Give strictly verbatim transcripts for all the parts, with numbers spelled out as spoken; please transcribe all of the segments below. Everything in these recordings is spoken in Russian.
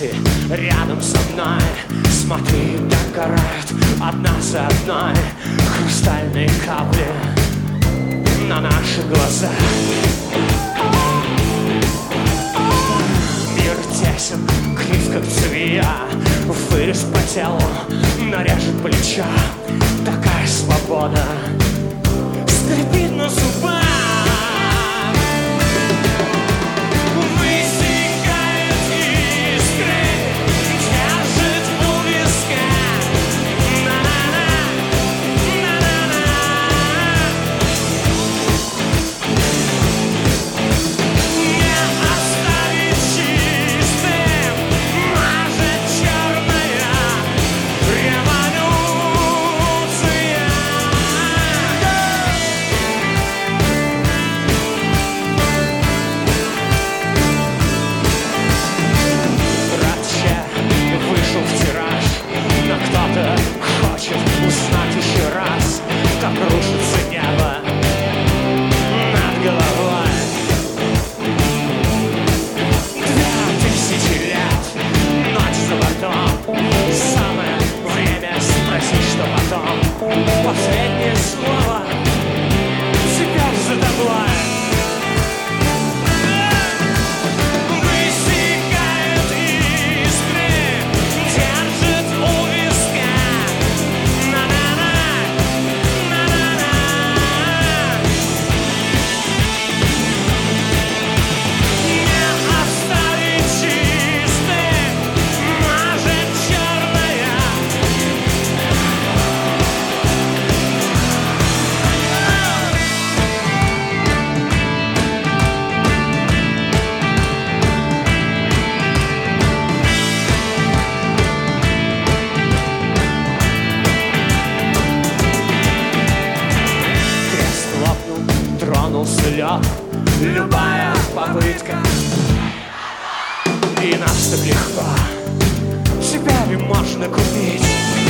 дети рядом со мной. Смотри, догорают одна за одной хрустальные капли на наших глазах. Мир тесен, крив как цвия, вырез по телу, нарежет плеча. Такая свобода скрипит на зубах. Узнать еще раз, как рушится небо над головой. Две тысячи лет, ночь за бортом. Самое время спросить, что потом. Последнее слово теперь за тобой. Тронулся лед, любая попытка, и нас так легко теперь можно купить.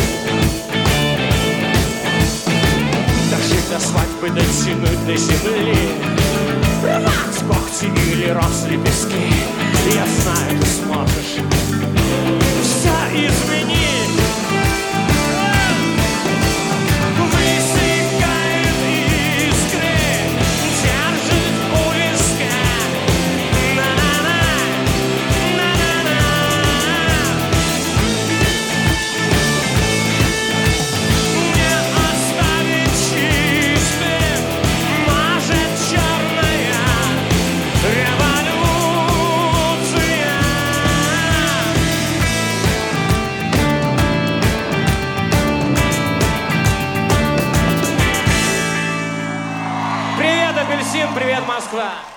Дожить до свадьбы, дотянуть до земли, рвать когти или рост лепестки. Я знаю, ты сможешь все изменить. Привет, апельсин, привет, Москва!